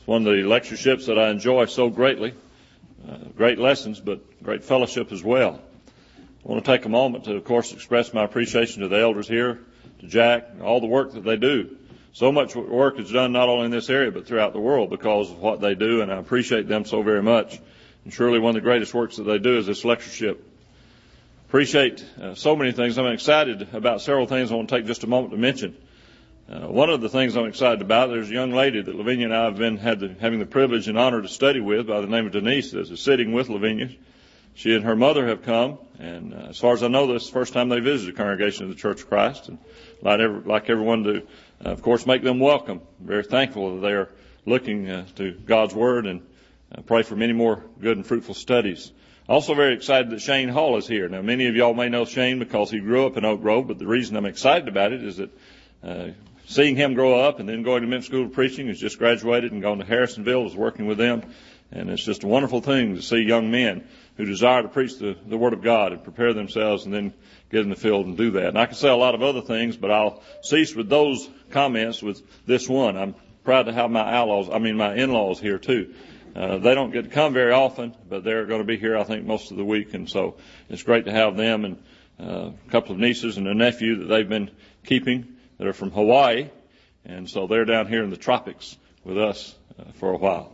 one of the lectureships that I enjoy so greatly. Great lessons, but great fellowship as well. I want to take a moment to, of course, express my appreciation to the elders here, to Jack, all the work that they do. So much work is done not only in this area but throughout the world because of what they do, and I appreciate them so very much. And surely one of the greatest works that they do is this lectureship. Appreciate so many things. I'm excited about several things I want to take just a moment to mention. One of the things I'm excited about, there's a young lady that Lavinia and I have been having the privilege and honor to study with by the name of Denise that is sitting with Lavinia. She and her mother have come, and as far as I know, this is the first time they visited a congregation of the Church of Christ. And like everyone to, of course, make them welcome. I'm very thankful that they are looking to God's Word and pray for many more good and fruitful studies. Also very excited that Shane Hall is here. Now, many of y'all may know Shane because he grew up in Oak Grove, but the reason I'm excited about it is that seeing him grow up and then going to Memphis School of Preaching, he's just graduated and gone to Harrisonville, is working with them. And it's just a wonderful thing to see young men who desire to preach the Word of God and prepare themselves and then get in the field and do that. And I could say a lot of other things, but I'll cease with those comments with this one. I'm proud to have my in-laws here too. They don't get to come very often, but they're going to be here, I think, most of the week. And so it's great to have them and a couple of nieces and a nephew that they've been keeping that are from Hawaii. And so they're down here in the tropics with us for a while.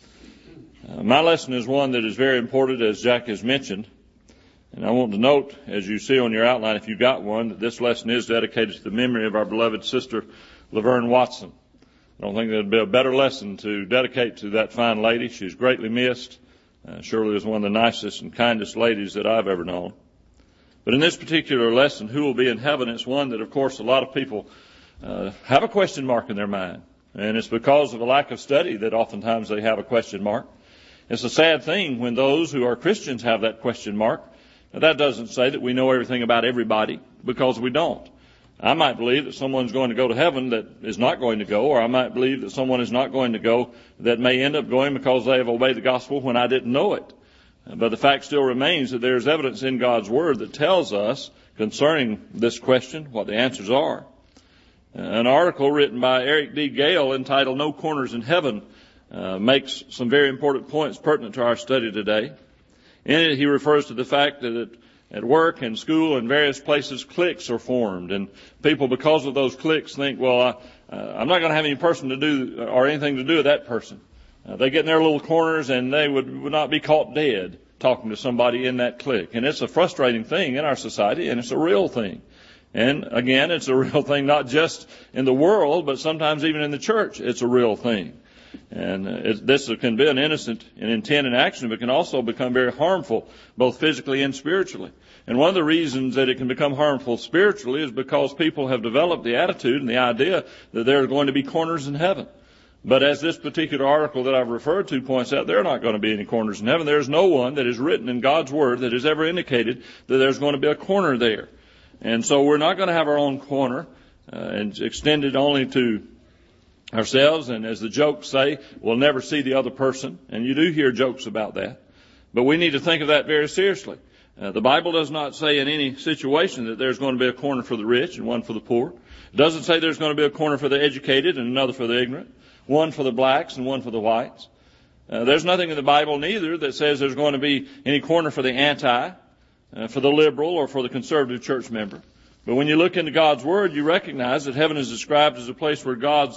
My lesson is one that is very important, as Jack has mentioned. And I want to note, as you see on your outline, if you've got one, that this lesson is dedicated to the memory of our beloved sister, Laverne Watson. I don't think there would be a better lesson to dedicate to that fine lady. She's greatly missed. Surely is one of the nicest and kindest ladies that I've ever known. But in this particular lesson, who will be in heaven, it's one that, of course, a lot of people have a question mark in their mind. And it's because of a lack of study that oftentimes they have a question mark. It's a sad thing when those who are Christians have that question mark. Now, that doesn't say that we know everything about everybody, because we don't. I might believe that someone's going to go to heaven that is not going to go, or I might believe that someone is not going to go that may end up going because they have obeyed the gospel when I didn't know it. But the fact still remains that there's evidence in God's Word that tells us concerning this question what the answers are. An article written by Eric D. Gale entitled "No Corners in Heaven" makes some very important points pertinent to our study today. In it, he refers to the fact that at work and school and various places, cliques are formed. And people, because of those cliques, think, well, I'm not going to have any person to do or anything to do with that person. They get in their little corners and they would not be caught dead talking to somebody in that clique. And it's a frustrating thing in our society, and it's a real thing. And again, it's a real thing not just in the world, but sometimes even in the church, it's a real thing. And this can be an innocent intent and action, but can also become very harmful, both physically and spiritually. And one of the reasons that it can become harmful spiritually is because people have developed the attitude and the idea that there are going to be corners in heaven. But as this particular article that I've referred to points out, there are not going to be any corners in heaven. There's no one that is written in God's Word that has ever indicated that there's going to be a corner there. And so we're not going to have our own corner and extended only to ourselves, and as the jokes say, we'll never see the other person. And you do hear jokes about that. But we need to think of that very seriously. The Bible does not say in any situation that there's going to be a corner for the rich and one for the poor. It doesn't say there's going to be a corner for the educated and another for the ignorant, one for the blacks and one for the whites. There's nothing in the Bible neither that says there's going to be any corner for the anti, for the liberal, or for the conservative church member. But when you look into God's Word, you recognize that heaven is described as a place where God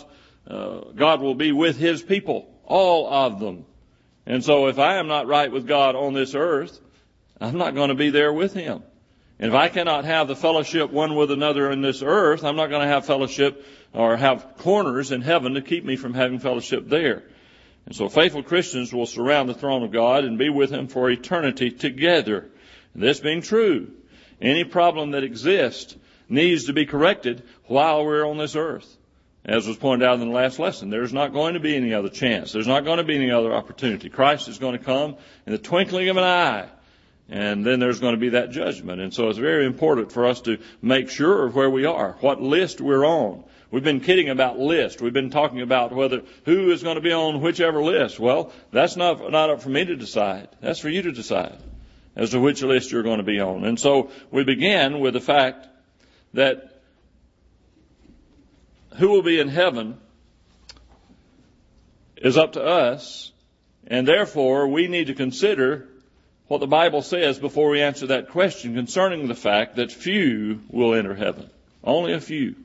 will be with His people, all of them. And so if I am not right with God on this earth, I'm not going to be there with Him. And if I cannot have the fellowship one with another in this earth, I'm not going to have fellowship or have corners in heaven to keep me from having fellowship there. And so faithful Christians will surround the throne of God and be with Him for eternity together. And this being true, any problem that exists needs to be corrected while we're on this earth. As was pointed out in the last lesson, there's not going to be any other chance. There's not going to be any other opportunity. Christ is going to come in the twinkling of an eye, and then there's going to be that judgment. And so it's very important for us to make sure of where we are, what list we're on. We've been kidding about list. We've been talking about who is going to be on whichever list. Well, that's not up for me to decide. That's for you to decide as to which list you're going to be on. And so we begin with the fact that who will be in heaven is up to us, and therefore we need to consider what the Bible says before we answer that question concerning the fact that few will enter heaven. Only a few.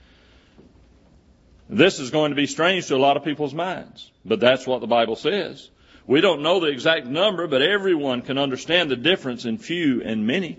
This is going to be strange to a lot of people's minds, but that's what the Bible says. We don't know the exact number, but everyone can understand the difference in few and many.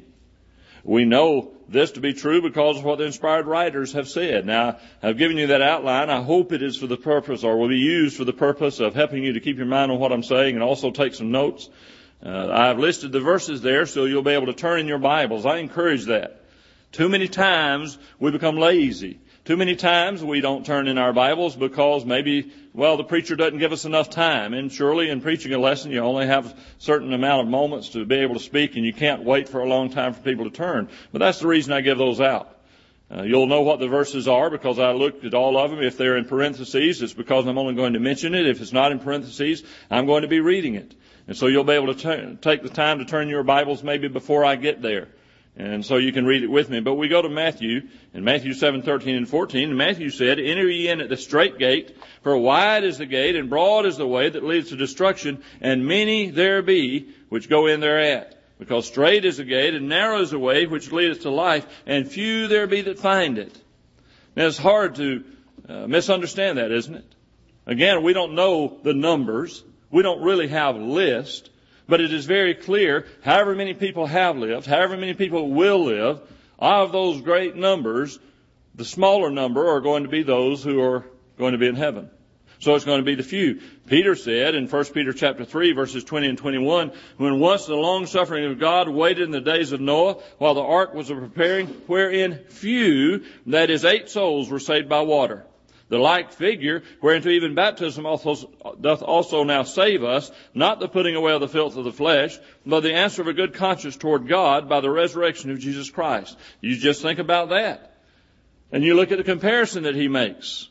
We know this to be true because of what the inspired writers have said. Now, I've given you that outline. I hope it is for the purpose, or will be used for the purpose of helping you to keep your mind on what I'm saying and also take some notes. I've listed the verses there so you'll be able to turn in your Bibles. I encourage that. Too many times we become lazy. Too many times we don't turn in our Bibles because maybe, the preacher doesn't give us enough time. And surely in preaching a lesson, you only have a certain amount of moments to be able to speak, and you can't wait for a long time for people to turn. But that's the reason I give those out. You'll know what the verses are because I looked at all of them. If they're in parentheses, it's because I'm only going to mention it. If it's not in parentheses, I'm going to be reading it. And so you'll be able to take the time to turn your Bibles maybe before I get there. And so you can read it with me. But we go to Matthew, in Matthew 7:13 and 14. And Matthew said, "Enter ye in at the strait gate, for wide is the gate, and broad is the way that leads to destruction, and many there be which go in thereat. Because strait is the gate, and narrow is the way which leadeth to life, and few there be that find it." Now it's hard to misunderstand that, isn't it? Again, we don't know the numbers. We don't really have a list. But it is very clear, however many people have lived, however many people will live, of those great numbers, the smaller number are going to be those who are going to be in heaven. So it's going to be the few. Peter said in 1 Peter chapter 3, verses 20 and 21, "When once the long suffering of God waited in the days of Noah, while the ark was preparing, wherein few, that is 8 souls, were saved by water. The like figure, whereunto even baptism doth also now save us, not the putting away of the filth of the flesh, but the answer of a good conscience toward God by the resurrection of Jesus Christ." You just think about that. And you look at the comparison that he makes.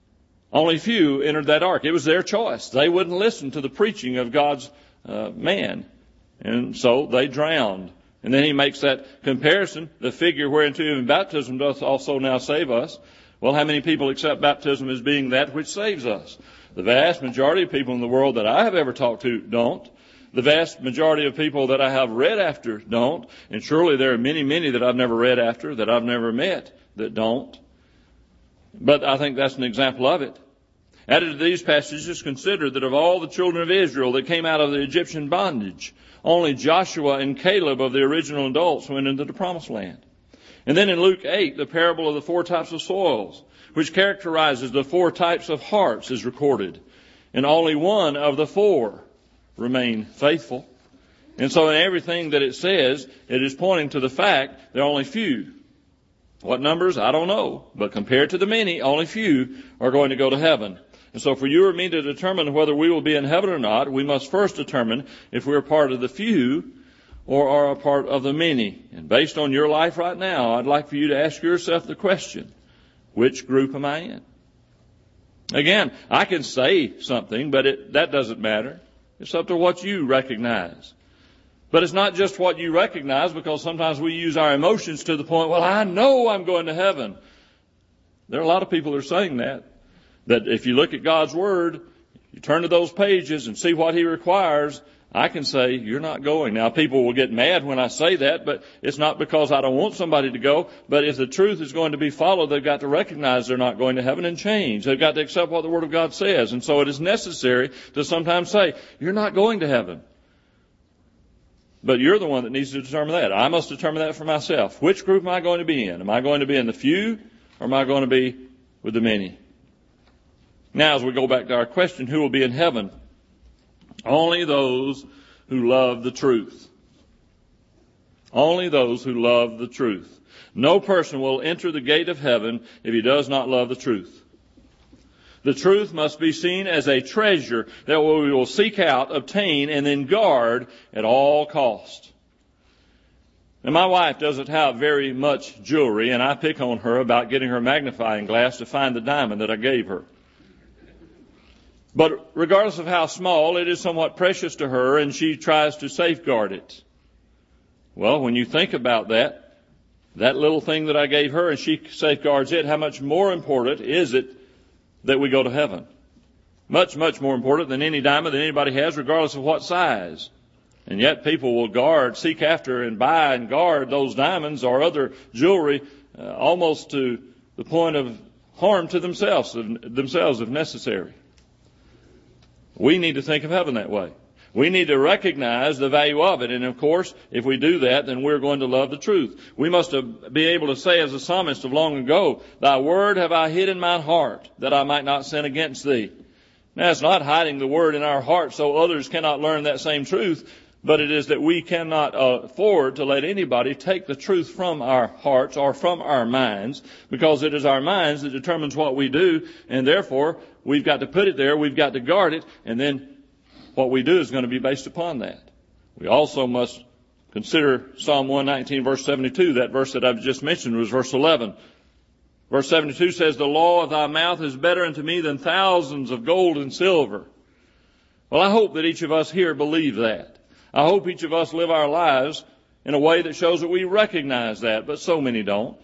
Only few entered that ark. It was their choice. They wouldn't listen to the preaching of God's man. And so they drowned. And then he makes that comparison, the figure whereunto even baptism doth also now save us. Well, how many people accept baptism as being that which saves us? The vast majority of people in the world that I have ever talked to don't. The vast majority of people that I have read after don't. And surely there are many, many that I've never read after, that I've never met, that don't. But I think that's an example of it. Added to these passages, consider that of all the children of Israel that came out of the Egyptian bondage, only Joshua and Caleb of the original adults went into the promised land. And then in Luke 8, the parable of the 4 types of soils, which characterizes the 4 types of hearts, is recorded. And only one of the 4 remained faithful. And so in everything that it says, it is pointing to the fact there are only few. What numbers? I don't know. But compared to the many, only few are going to go to heaven. And so for you or me to determine whether we will be in heaven or not, we must first determine if we're part of the few or are a part of the many. And based on your life right now, I'd like for you to ask yourself the question, which group am I in? Again, I can say something, but that doesn't matter. It's up to what you recognize. But it's not just what you recognize, because sometimes we use our emotions to the point, I know I'm going to heaven. There are a lot of people who are saying that if you look at God's Word, you turn to those pages and see what He requires, I can say, you're not going. Now, people will get mad when I say that, but it's not because I don't want somebody to go. But if the truth is going to be followed, they've got to recognize they're not going to heaven and change. They've got to accept what the Word of God says. And so it is necessary to sometimes say, you're not going to heaven. But you're the one that needs to determine that. I must determine that for myself. Which group am I going to be in? Am I going to be in the few, or am I going to be with the many? Now, as we go back to our question, who will be in heaven? Only those who love the truth. Only those who love the truth. No person will enter the gate of heaven if he does not love the truth. The truth must be seen as a treasure that we will seek out, obtain, and then guard at all cost. And my wife doesn't have very much jewelry, and I pick on her about getting her magnifying glass to find the diamond that I gave her. But regardless of how small, it is somewhat precious to her, and she tries to safeguard it. Well, when you think about that little thing that I gave her, and she safeguards it, how much more important is it that we go to heaven? Much, much more important than any diamond that anybody has, regardless of what size. And yet people will seek after and buy and guard those diamonds or other jewelry almost to the point of harm to themselves if necessary. We need to think of heaven that way. We need to recognize the value of it. And of course, if we do that, then we're going to love the truth. We must be able to say, as the psalmist of long ago, "Thy word have I hid in mine heart, that I might not sin against thee." Now, it's not hiding the word in our heart so others cannot learn that same truth, but it is that we cannot afford to let anybody take the truth from our hearts or from our minds, because it is our minds that determines what we do, and therefore we've got to put it there, we've got to guard it, and then what we do is going to be based upon that. We also must consider Psalm 119, verse 72. That verse that I've just mentioned was verse 11. Verse 72 says, "The law of thy mouth is better unto me than thousands of gold and silver." Well, I hope that each of us here believe that. I hope each of us live our lives in a way that shows that we recognize that, but so many don't.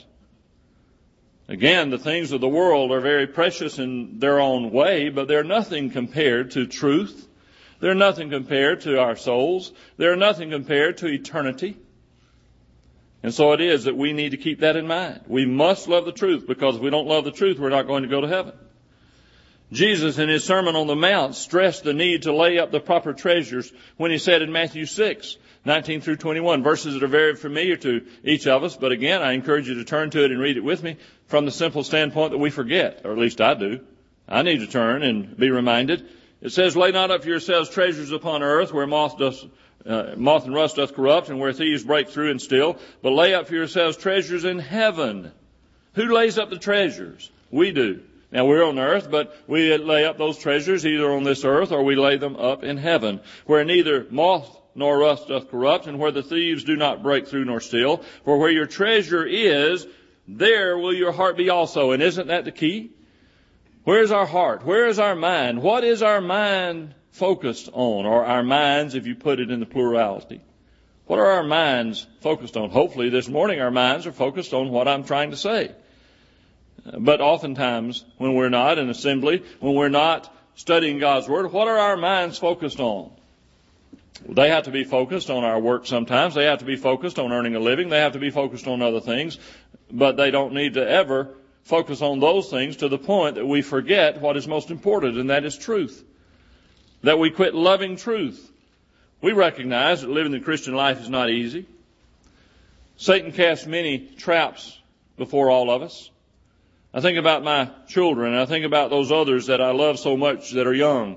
Again, the things of the world are very precious in their own way, but they're nothing compared to truth. They're nothing compared to our souls. They're nothing compared to eternity. And so it is that we need to keep that in mind. We must love the truth, because if we don't love the truth, we're not going to go to heaven. Jesus, in his Sermon on the Mount, stressed the need to lay up the proper treasures when he said in Matthew 6, 19 through 21, verses that are very familiar to each of us. But again, I encourage you to turn to it and read it with me from the simple standpoint that we forget, or at least I do. I need to turn and be reminded. It says, "Lay not up for yourselves treasures upon earth, where moth and rust doth corrupt, and where thieves break through and steal. But lay up for yourselves treasures in heaven." Who lays up the treasures? We do. Now, we're on earth, but we lay up those treasures either on this earth or we lay them up in heaven, where neither moth nor rust doth corrupt, and where the thieves do not break through nor steal. For where your treasure is, there will your heart be also. And isn't that the key? Where's our heart? Where is our mind? What is our mind focused on? Or our minds, if you put it in the plurality. What are our minds focused on? Hopefully this morning our minds are focused on what I'm trying to say. But oftentimes when we're not in assembly, when we're not studying God's Word, what are our minds focused on? They have to be focused on our work sometimes. They have to be focused on earning a living. They have to be focused on other things. But they don't need to ever focus on those things to the point that we forget what is most important, and that is truth. That we quit loving truth. We recognize that living the Christian life is not easy. Satan casts many traps before all of us. I think about my children, and I think about those others that I love so much that are young.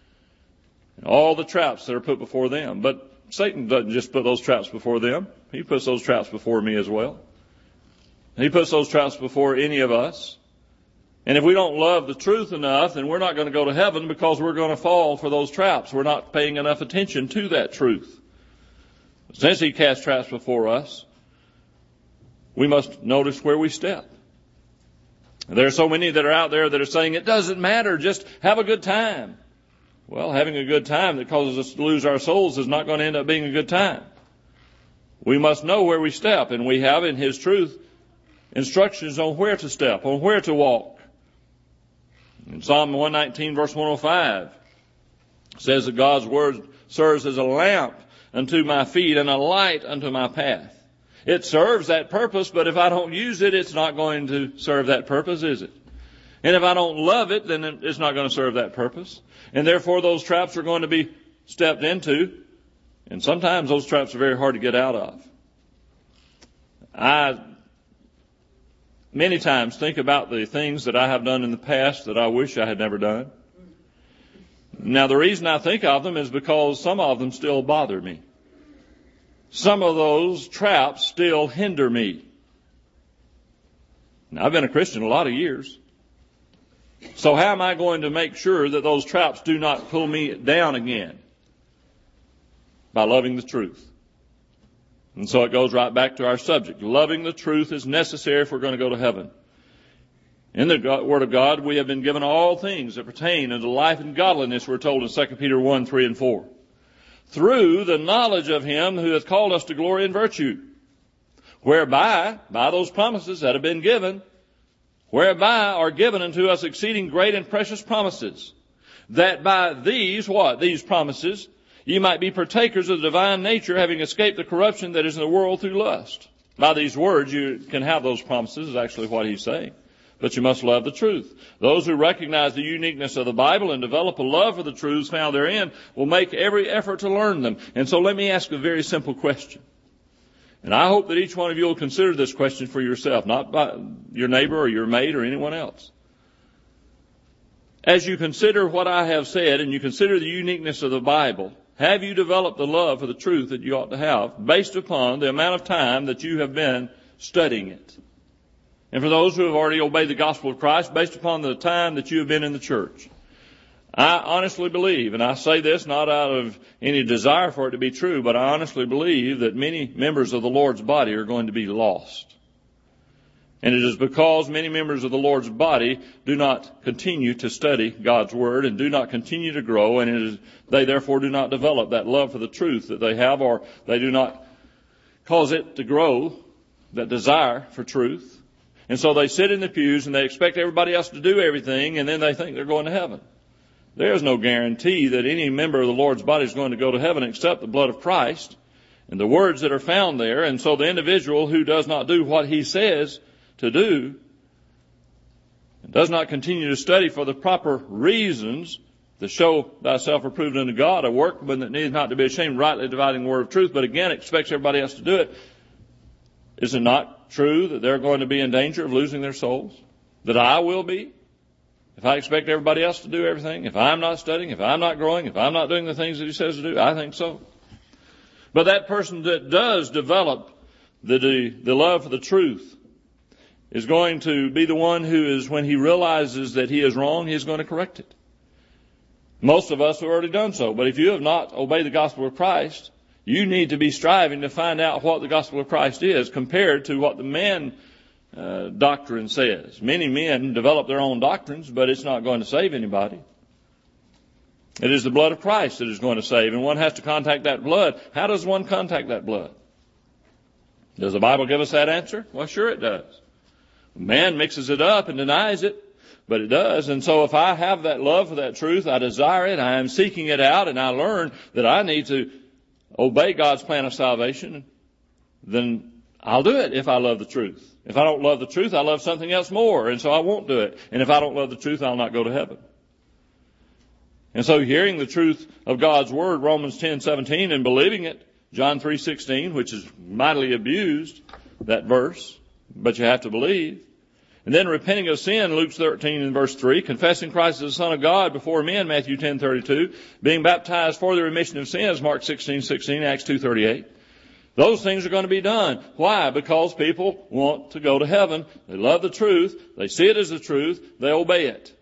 And all the traps that are put before them. But Satan doesn't just put those traps before them. He puts those traps before me as well. He puts those traps before any of us. And if we don't love the truth enough, then we're not going to go to heaven, because we're going to fall for those traps. We're not paying enough attention to that truth. Since he casts traps before us, we must notice where we step. There are so many that are out there that are saying, it doesn't matter, just have a good time. Well, having a good time that causes us to lose our souls is not going to end up being a good time. We must know where we step, and we have in his truth instructions on where to step, on where to walk. In Psalm 119, verse 105, says that God's word serves as a lamp unto my feet and a light unto my path. It serves that purpose, but if I don't use it, it's not going to serve that purpose, is it? And if I don't love it, then it's not going to serve that purpose. And therefore, those traps are going to be stepped into, and sometimes those traps are very hard to get out of. I many times think about the things that I have done in the past that I wish I had never done. Now, the reason I think of them is because some of them still bother me. Some of those traps still hinder me. Now, I've been a Christian a lot of years. So how am I going to make sure that those traps do not pull me down again? By loving the truth. And so it goes right back to our subject. Loving the truth is necessary if we're going to go to heaven. In the Word of God, we have been given all things that pertain unto life and godliness, we're told in 2 Peter 1, 3 and 4. Through the knowledge of him who hath called us to glory and virtue, whereby, by those promises that have been given, whereby are given unto us exceeding great and precious promises, that by these, what? These promises, you might be partakers of the divine nature, having escaped the corruption that is in the world through lust. By these words, you can have those promises, is actually what he's saying. But you must love the truth. Those who recognize the uniqueness of the Bible and develop a love for the truths found therein will make every effort to learn them. And so let me ask a very simple question. And I hope that each one of you will consider this question for yourself, not by your neighbor or your mate or anyone else. As you consider what I have said and you consider the uniqueness of the Bible, have you developed the love for the truth that you ought to have based upon the amount of time that you have been studying it? And for those who have already obeyed the gospel of Christ, based upon the time that you have been in the church. I honestly believe, and I say this not out of any desire for it to be true, but I honestly believe that many members of the Lord's body are going to be lost. And it is because many members of the Lord's body do not continue to study God's Word and do not continue to grow, and they therefore do not develop that love for the truth that they have, or they do not cause it to grow, that desire for truth. And so they sit in the pews and they expect everybody else to do everything, and then they think they're going to heaven. There is no guarantee that any member of the Lord's body is going to go to heaven except the blood of Christ and the words that are found there. And so the individual who does not do what he says to do and does not continue to study for the proper reasons to show thyself approved unto God, a workman that needs not to be ashamed, rightly dividing the word of truth, but again expects everybody else to do it. Is it not true that they're going to be in danger of losing their souls? That I will be? If I expect everybody else to do everything, if I'm not studying, if I'm not growing, if I'm not doing the things that he says to do, I think so. But that person that does develop the love for the truth is going to be the one who is, when he realizes that he is wrong, he is going to correct it. Most of us have already done so. But if you have not obeyed the gospel of Christ, you need to be striving to find out what the gospel of Christ is compared to what the man doctrine says. Many men develop their own doctrines, but it's not going to save anybody. It is the blood of Christ that is going to save, and one has to contact that blood. How does one contact that blood? Does the Bible give us that answer? Well, sure it does. Man mixes it up and denies it, but it does. And so if I have that love for that truth, I desire it, I am seeking it out, and I learn that I need to obey God's plan of salvation, then I'll do it if I love the truth. If I don't love the truth, I love something else more, and so I won't do it. And if I don't love the truth, I'll not go to heaven. And so hearing the truth of God's Word, Romans 10:17, and believing it, John 3:16, which is mightily abused, that verse, but you have to believe. And then repenting of sin, Luke 13 and verse 3, confessing Christ as the Son of God before men, Matthew 10:32, being baptized for the remission of sins, Mark 16:16, Acts 2:38. Those things are going to be done. Why? Because people want to go to heaven. They love the truth. They see it as the truth. They obey it.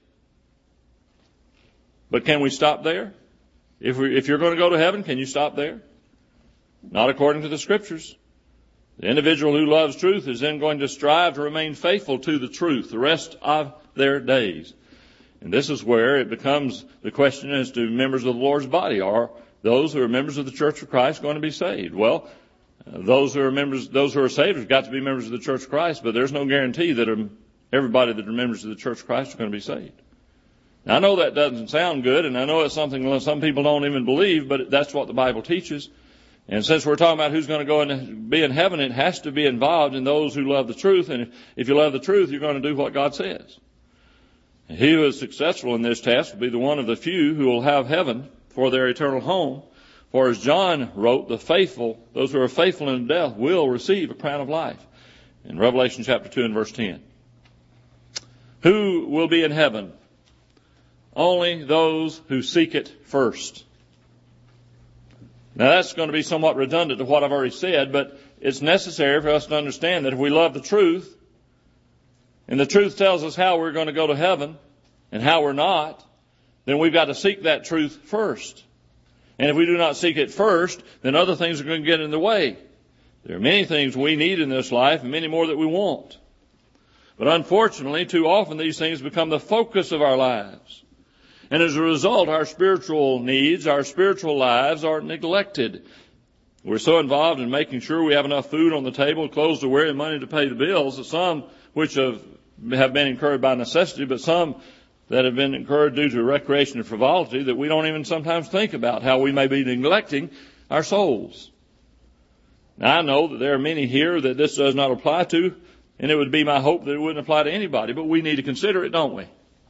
But can we stop there? If you're going to go to heaven, can you stop there? Not according to the Scriptures. The individual who loves truth is then going to strive to remain faithful to the truth the rest of their days. And this is where it becomes the question as to members of the Lord's body. Are those who are members of the Church of Christ going to be saved? Well, those who are saved have got to be members of the Church of Christ, but there's no guarantee that everybody that are members of the Church of Christ are going to be saved. Now, I know that doesn't sound good, and I know it's something some people don't even believe, but that's what the Bible teaches. And since we're talking about who's going to go and be in heaven, it has to be involved in those who love the truth. And if you love the truth, you're going to do what God says. And he who is successful in this task will be the one of the few who will have heaven for their eternal home. For as John wrote, the faithful, those who are faithful in death, will receive a crown of life. In Revelation chapter 2 and verse 10. Who will be in heaven? Only those who seek it first. Now that's going to be somewhat redundant to what I've already said, but it's necessary for us to understand that if we love the truth, and the truth tells us how we're going to go to heaven and how we're not, then we've got to seek that truth first. And if we do not seek it first, then other things are going to get in the way. There are many things we need in this life and many more that we want. But unfortunately, too often these things become the focus of our lives. And as a result, our spiritual needs, our spiritual lives are neglected. We're so involved in making sure we have enough food on the table, clothes to wear, and money to pay the bills, that some which have been incurred by necessity, but some that have been incurred due to recreation and frivolity that we don't even sometimes think about how we may be neglecting our souls. Now, I know that there are many here that this does not apply to, and it would be my hope that it wouldn't apply to anybody, but we need to consider it, don't we?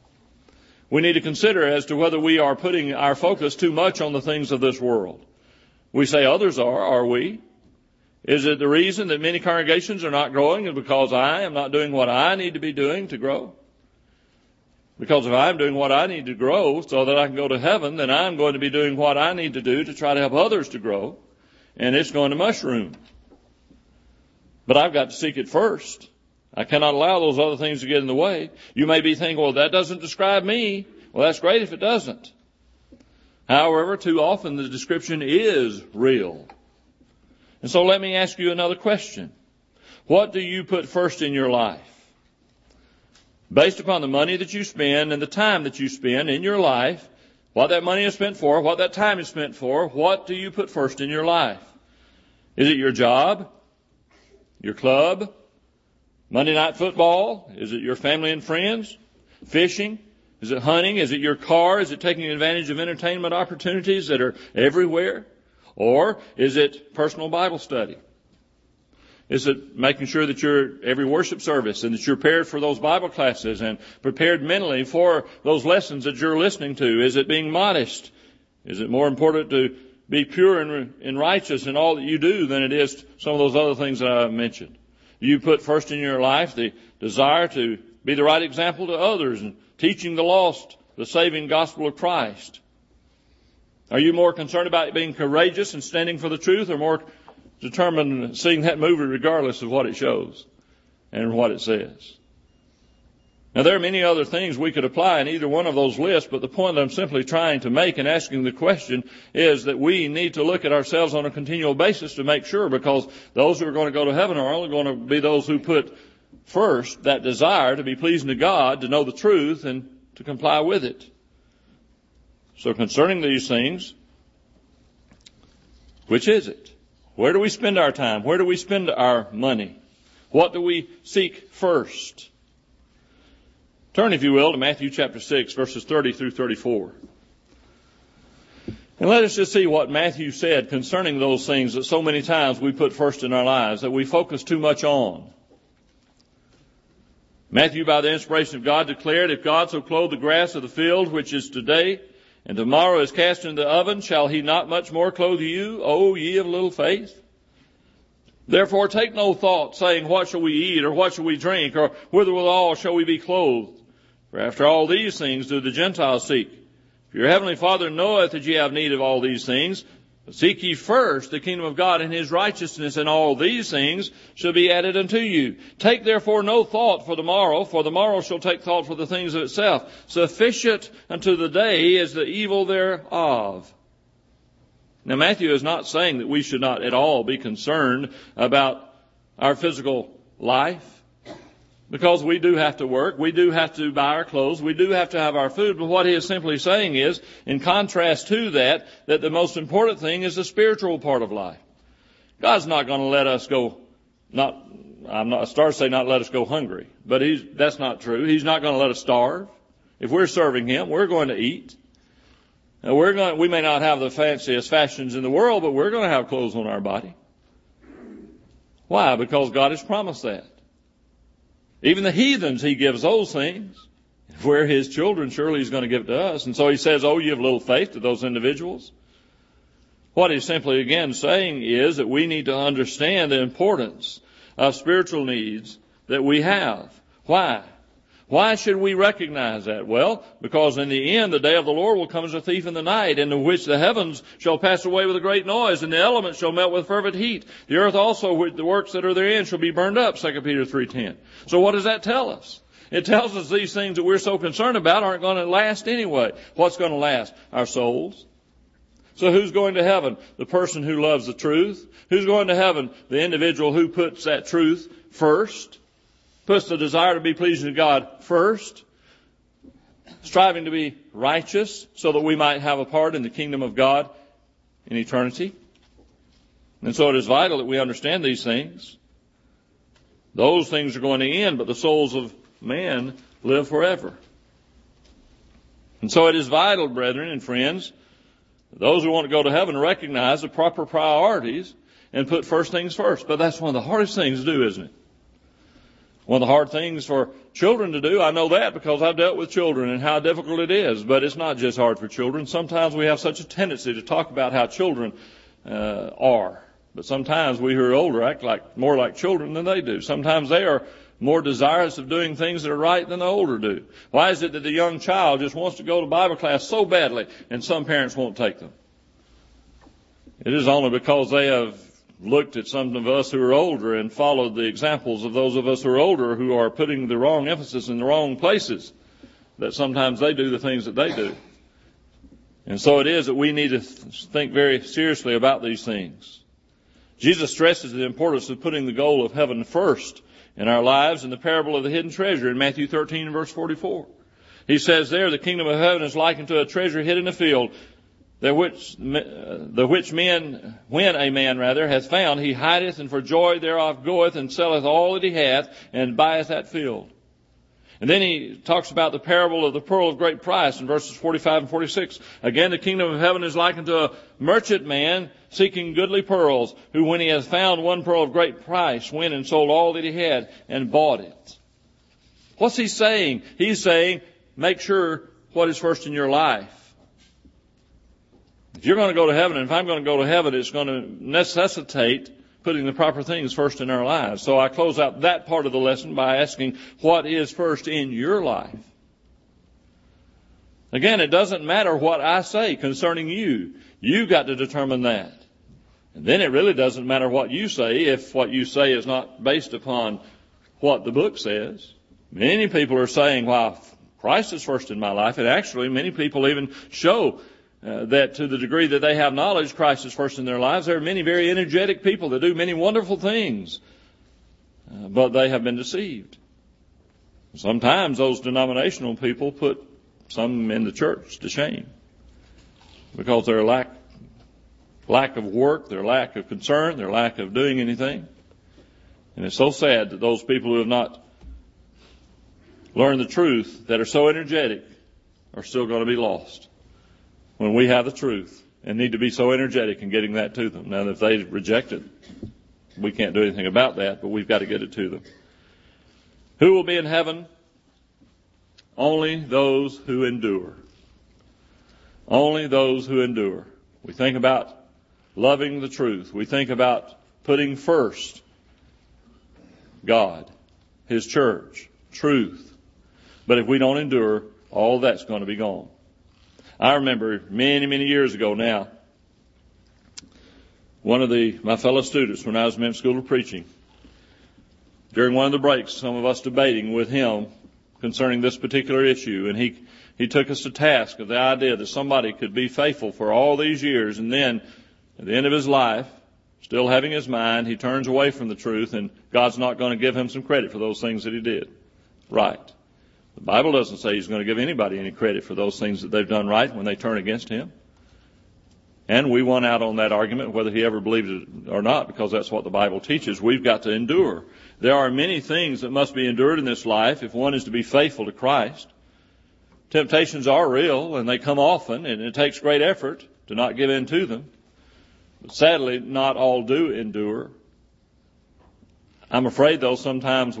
We need to consider as to whether we are putting our focus too much on the things of this world. We say others are we? Is it the reason that many congregations are not growing is because I am not doing what I need to be doing to grow? Because if I'm doing what I need to grow so that I can go to heaven, then I'm going to be doing what I need to do to try to help others to grow, and it's going to mushroom. But I've got to seek it first. I cannot allow those other things to get in the way. You may be thinking, well, that doesn't describe me. Well, that's great if it doesn't. However, too often the description is real. And so let me ask you another question. What do you put first in your life? Based upon the money that you spend and the time that you spend in your life, what that money is spent for, what that time is spent for, what do you put first in your life? Is it your job? Your club? Monday night football? Is it your family and friends? Fishing? Is it hunting? Is it your car? Is it taking advantage of entertainment opportunities that are everywhere? Or is it personal Bible study? Is it making sure that you're every worship service and that you're prepared for those Bible classes and prepared mentally for those lessons that you're listening to? Is it being modest? Is it more important to be pure and righteous in all that you do than it is some of those other things that I mentioned? You put first in your life the desire to be the right example to others and teaching the lost the saving gospel of Christ. Are you more concerned about being courageous and standing for the truth, or more determined in seeing that movie regardless of what it shows and what it says? Now, there are many other things we could apply in either one of those lists, but the point that I'm simply trying to make in asking the question is that we need to look at ourselves on a continual basis to make sure, because those who are going to go to heaven are only going to be those who put first that desire to be pleasing to God, to know the truth, and to comply with it. So concerning these things, which is it? Where do we spend our time? Where do we spend our money? What do we seek first? Turn, if you will, to Matthew chapter 6, verses 30 through 34. And let us just see what Matthew said concerning those things that so many times we put first in our lives, that we focus too much on. Matthew, by the inspiration of God, declared, "If God so clothe the grass of the field, which is today, and tomorrow is cast into the oven, shall he not much more clothe you, O ye of little faith? Therefore take no thought, saying, what shall we eat, or what shall we drink, or whitherwithal shall we be clothed? For after all these things do the Gentiles seek. For your heavenly Father knoweth that ye have need of all these things. But seek ye first the kingdom of God and his righteousness, and all these things shall be added unto you. Take therefore no thought for the morrow shall take thought for the things of itself. Sufficient unto the day is the evil thereof." Now, Matthew is not saying that we should not at all be concerned about our physical life, because we do have to work, we do have to buy our clothes, we do have to have our food. But what he is simply saying is, in contrast to that the most important thing is the spiritual part of life. God's not going to let us go, I'm not starting to say not let us go hungry, but that's not true. He's not going to let us starve. If we're serving him, we're going to eat. Now, we may not have the fanciest fashions in the world, but we're going to have clothes on our body. Why? Because God has promised that. Even the heathens, he gives those things. If we're his children, surely he's going to give it to us. And so he says, "Oh, you have little faith," to those individuals. What he's simply again saying is that we need to understand the importance of spiritual needs that we have. Why? Why should we recognize that? Well, because in the end, the day of the Lord will come as a thief in the night, in which the heavens shall pass away with a great noise, and the elements shall melt with fervent heat. The earth also, with the works that are therein, shall be burned up, 2 Peter 3:10. So what does that tell us? It tells us these things that we're so concerned about aren't going to last anyway. What's going to last? Our souls. So who's going to heaven? The person who loves the truth. Who's going to heaven? The individual who puts that truth first. Puts the desire to be pleasing to God first, striving to be righteous so that we might have a part in the kingdom of God in eternity. And so it is vital that we understand these things. Those things are going to end, but the souls of man live forever. And so it is vital, brethren and friends, those who want to go to heaven recognize the proper priorities and put first things first. But that's one of the hardest things to do, isn't it? One of the hard things for children to do, I know that because I've dealt with children and how difficult it is. But it's not just hard for children. Sometimes we have such a tendency to talk about how children are. But sometimes we who are older act more like children than they do. Sometimes they are more desirous of doing things that are right than the older do. Why is it that the young child just wants to go to Bible class so badly and some parents won't take them? It is only because they have looked at some of us who are older and followed the examples of those of us who are older who are putting the wrong emphasis in the wrong places that sometimes they do the things that they do. And so it is that we need to think very seriously about these things. Jesus stresses the importance of putting the goal of heaven first in our lives in the parable of the hidden treasure in Matthew 13 and verse 44. He says there, the kingdom of heaven is likened to a treasure hid in a field, the which when a man hath found, he hideth, and for joy thereof goeth and selleth all that he hath, and buyeth that field. And then he talks about the parable of the pearl of great price in verses 45 and 46. Again, the kingdom of heaven is likened to a merchant man seeking goodly pearls, who when he hath found one pearl of great price, went and sold all that he had and bought it. What's he saying? He's saying, make sure what is first in your life. If you're going to go to heaven, and if I'm going to go to heaven, it's going to necessitate putting the proper things first in our lives. So I close out that part of the lesson by asking, what is first in your life? Again, it doesn't matter what I say concerning you. You've got to determine that. And then it really doesn't matter what you say if what you say is not based upon what the book says. Many people are saying, well, Christ is first in my life. And actually, many people even show that to the degree that they have knowledge, Christ is first in their lives. There are many very energetic people that do many wonderful things, but they have been deceived. Sometimes those denominational people put some in the church to shame because their lack of work, their lack of concern, their lack of doing anything. And it's so sad that those people who have not learned the truth, that are so energetic, are still going to be lost. When we have the truth and need to be so energetic in getting that to them. Now, if they reject it, we can't do anything about that, but we've got to get it to them. Who will be in heaven? Only those who endure. Only those who endure. We think about loving the truth. We think about putting first God, His church, truth. But if we don't endure, all that's going to be gone. I remember many, many years ago now, one of my fellow students, when I was in men's school of preaching, during one of the breaks, some of us debating with him concerning this particular issue, and he took us to task of the idea that somebody could be faithful for all these years, and then at the end of his life, still having his mind, he turns away from the truth, and God's not going to give him some credit for those things that he did. Right. The Bible doesn't say He's going to give anybody any credit for those things that they've done right when they turn against Him. And we won out on that argument, whether he ever believed it or not, because that's what the Bible teaches. We've got to endure. There are many things that must be endured in this life if one is to be faithful to Christ. Temptations are real, and they come often, and it takes great effort to not give in to them. But sadly, not all do endure. I'm afraid, though, sometimes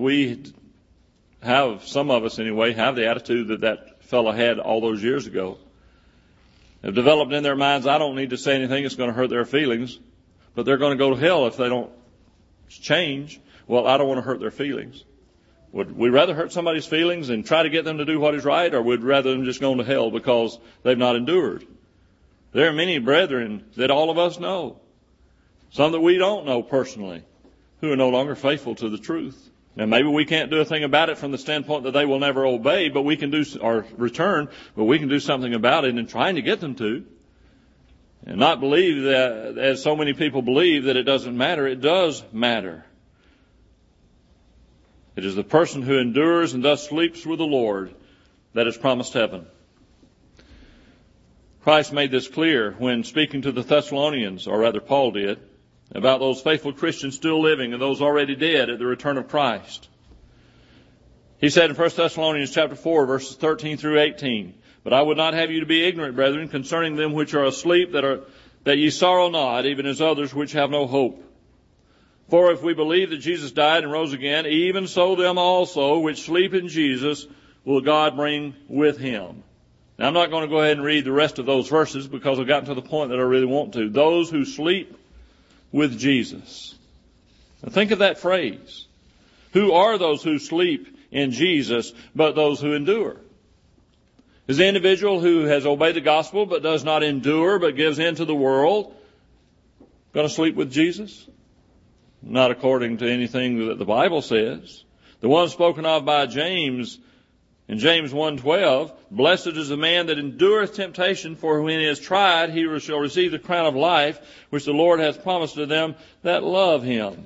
some of us anyway, have the attitude that fellow had all those years ago. Have developed in their minds, I don't need to say anything that's going to hurt their feelings, but they're going to go to hell if they don't change. Well, I don't want to hurt their feelings. Would we rather hurt somebody's feelings and try to get them to do what is right, or would rather them just go to hell because they've not endured? There are many brethren that all of us know, some that we don't know personally, who are no longer faithful to the truth. Now, maybe we can't do a thing about it from the standpoint that they will never obey, but we can but we can do something about it in trying to get them to. And not believe that, as so many people believe, that it doesn't matter. It does matter. It is the person who endures and thus sleeps with the Lord that is promised heaven. Christ made this clear when speaking to the Thessalonians, or rather Paul did, about those faithful Christians still living and those already dead at the return of Christ. He said in 1 Thessalonians chapter 4, verses 13 through 18, But I would not have you to be ignorant, brethren, concerning them which are asleep, that ye sorrow not, even as others which have no hope. For if we believe that Jesus died and rose again, even so them also which sleep in Jesus will God bring with him. Now, I'm not going to go ahead and read the rest of those verses because I've gotten to the point that I really want to. Those who sleep with Jesus. Now, think of that phrase. Who are those who sleep in Jesus but those who endure? Is the individual who has obeyed the gospel but does not endure but gives in to the world going to sleep with Jesus? Not according to anything that the Bible says. The one spoken of by James in James 1:12, blessed is the man that endureth temptation, for when he is tried, he shall receive the crown of life, which the Lord hath promised to them that love him.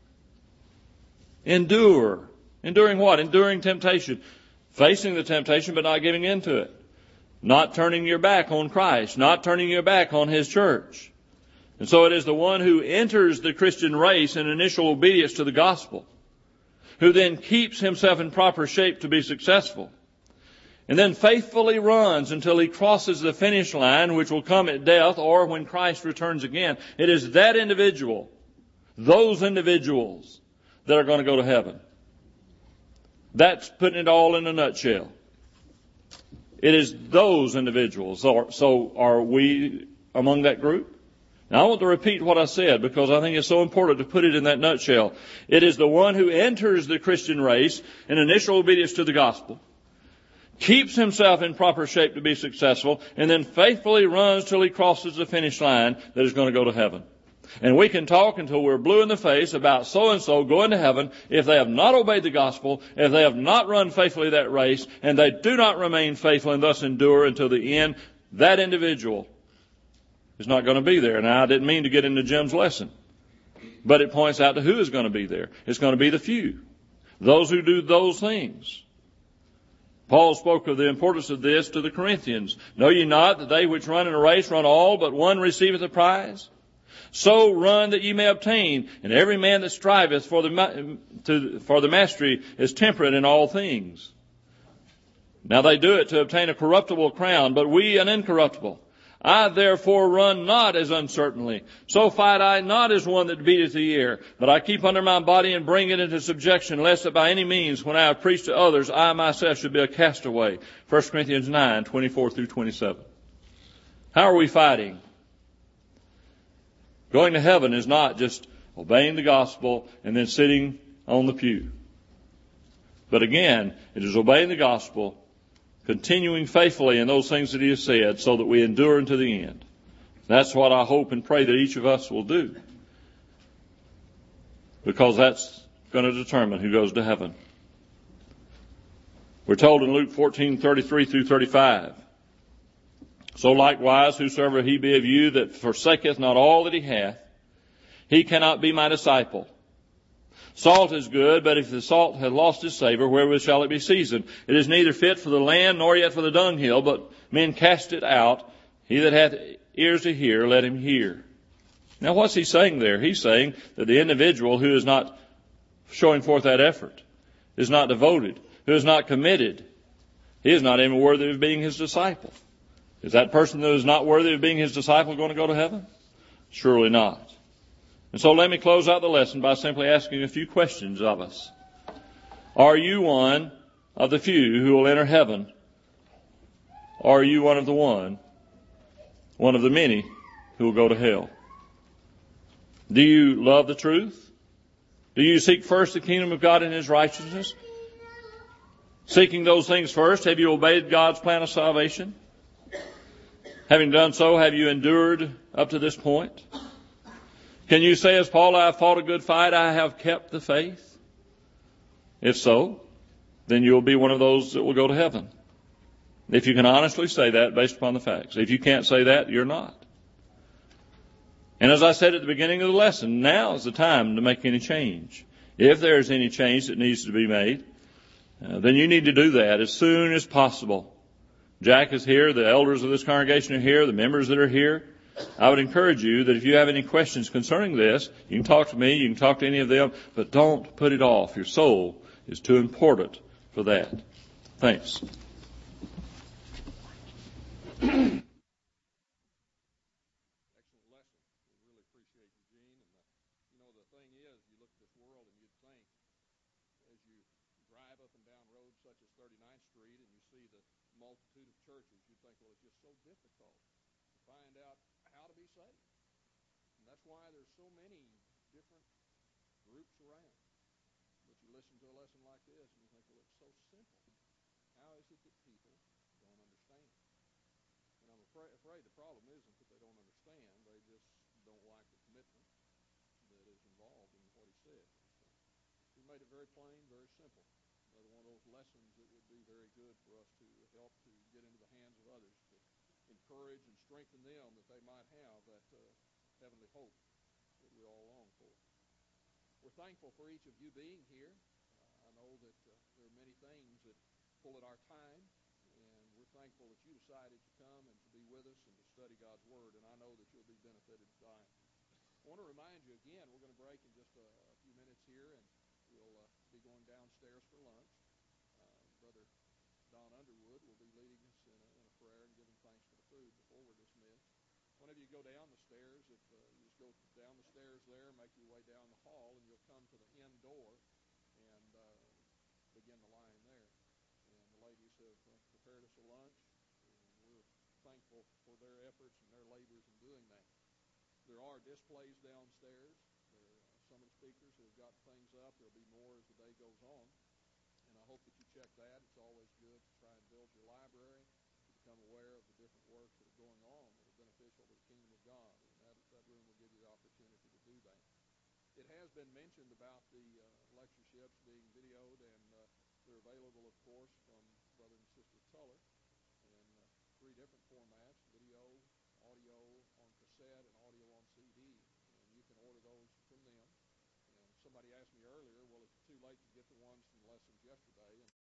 Endure. Enduring what? Enduring temptation. Facing the temptation, but not giving in to it. Not turning your back on Christ. Not turning your back on his church. And so it is the one who enters the Christian race in initial obedience to the gospel, who then keeps himself in proper shape to be successful, and then faithfully runs until he crosses the finish line, which will come at death or when Christ returns again. It is that individual, those individuals, that are going to go to heaven. That's putting it all in a nutshell. It is those individuals. So are we among that group? Now I want to repeat what I said because I think it's so important to put it in that nutshell. It is the one who enters the Christian race in initial obedience to the gospel, keeps himself in proper shape to be successful, and then faithfully runs till he crosses the finish line that is going to go to heaven. And we can talk until we're blue in the face about so-and-so going to heaven if they have not obeyed the gospel, if they have not run faithfully that race, and they do not remain faithful and thus endure until the end. That individual is not going to be there. Now, I didn't mean to get into Jim's lesson, but it points out to who is going to be there. It's going to be the few, those who do those things. Paul spoke of the importance of this to the Corinthians. Know ye not that they which run in a race run all, but one receiveth the prize? So run that ye may obtain, and every man that striveth for the mastery is temperate in all things. Now they do it to obtain a corruptible crown, but we an incorruptible. I therefore run not as uncertainly. So fight I not as one that beateth the air, but I keep under my body and bring it into subjection, lest that by any means, when I have preached to others, I myself should be a castaway. 1 Corinthians 9:24-27. How are we fighting? Going to heaven is not just obeying the gospel and then sitting on the pew. But again, it is obeying the gospel, continuing faithfully in those things that he has said so that we endure unto the end. That's what I hope and pray that each of us will do, because that's going to determine who goes to heaven. We're told in Luke 14:33-35, so likewise, whosoever he be of you that forsaketh not all that he hath, he cannot be my disciple. Salt is good, but if the salt hath lost its savor, wherewith shall it be seasoned? It is neither fit for the land nor yet for the dunghill, but men cast it out. He that hath ears to hear, let him hear. Now what's he saying there? He's saying that the individual who is not showing forth that effort, is not devoted, who is not committed, he is not even worthy of being his disciple. Is that person that is not worthy of being his disciple going to go to heaven? Surely not. And so let me close out the lesson by simply asking a few questions of us. Are you one of the few who will enter heaven? Or are you one of the many who will go to hell? Do you love the truth? Do you seek first the kingdom of God and his righteousness? Seeking those things first, have you obeyed God's plan of salvation? Having done so, have you endured up to this point? Can you say, as Paul, I have fought a good fight, I have kept the faith? If so, then you'll be one of those that will go to heaven. If you can honestly say that based upon the facts. If you can't say that, you're not. And as I said at the beginning of the lesson, now is the time to make any change. If there is any change that needs to be made, then you need to do that as soon as possible. Jack is here, the elders of this congregation are here, the members that are here. I would encourage you that if you have any questions concerning this, you can talk to me, you can talk to any of them, but don't put it off. Your soul is too important for that. Thanks. Excellent lesson. We really appreciate Eugene. And the thing is, you look at this world and you'd think, as you drive up and down roads such as 39th Street and you see the multitude of churches, you'd think, well, it's just so difficult to find out how to be saved. And that's why there's so many different groups around. But you listen to a lesson like this and you think, well, it's so simple. How is it that people don't understand? And I'm afraid the problem isn't that they don't understand. They just don't like the commitment that is involved in what he said. So he made it very plain, very simple. Another one of those lessons that would be very good for us to help to get into the hands of others, to encourage and strengthen them that they might have that heavenly hope that we all long for. We're thankful for each of you being here. I know that there are many things that pull at our time, and we're thankful that you decided to come and to be with us and to study God's Word, and I know that you'll be benefited by it. I want to remind you again, we're going to break in just a few minutes here, and we'll be going downstairs for lunch. Brother Don Underwood will be leading us in a prayer and giving thanks for the food before we're dismissed. Whenever you go down the stairs, if you just go down the stairs there, make your way down the hall, and you'll come to the end door and begin the line there. And the ladies have prepared us a lunch, and we're thankful for their efforts and their labors in doing that. There are displays downstairs. Some of the speakers have got things up. There'll be more as the day goes on. And I hope that you check that. It's always good to try and build your library, to become aware of the different works that are going on that are beneficial to the kingdom of God. And that room will give you the opportunity to do that. It has been mentioned about the lectureships being videoed, and they're available, of course, from Brother and Sister Tuller in 3 different formats: video, audio on cassette, and audio on CD. And you can order those from them. And somebody asked me earlier, well, is it too late to get the ones from lessons yesterday? And